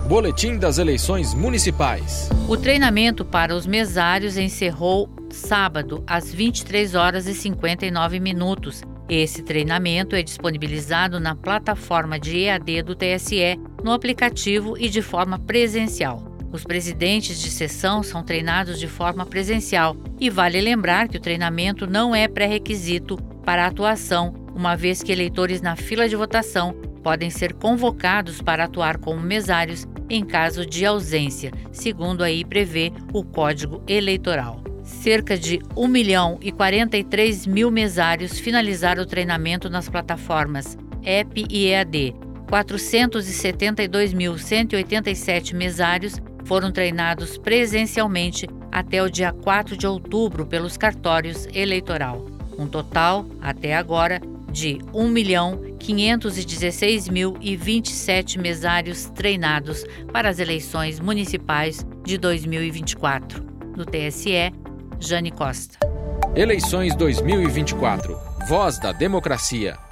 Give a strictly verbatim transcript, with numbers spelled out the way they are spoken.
Boletim das eleições municipais. O treinamento para os mesários encerrou sábado, às vinte e três horas e cinquenta e nove minutos. Esse treinamento é disponibilizado na plataforma de E A D do T S E, no aplicativo e de forma presencial. Os presidentes de sessão são treinados de forma presencial e vale lembrar que o treinamento não é pré-requisito para a atuação, uma vez que eleitores na fila de votação podem ser convocados para atuar como mesários em caso de ausência, segundo aí prevê o Código Eleitoral. Cerca de um milhão e quarenta e três mil mesários finalizaram o treinamento nas plataformas E P e E A D. quatrocentos e setenta e dois mil cento e oitenta e sete mesários foram treinados presencialmente até o dia quatro de outubro pelos cartórios eleitoral. Um total, até agora, de um milhão quinhentos e dezesseis mil e vinte e sete mesários treinados para as eleições municipais de dois mil e vinte e quatro. Do T S E, Jane Costa. Eleições dois mil e vinte e quatro. Voz da Democracia.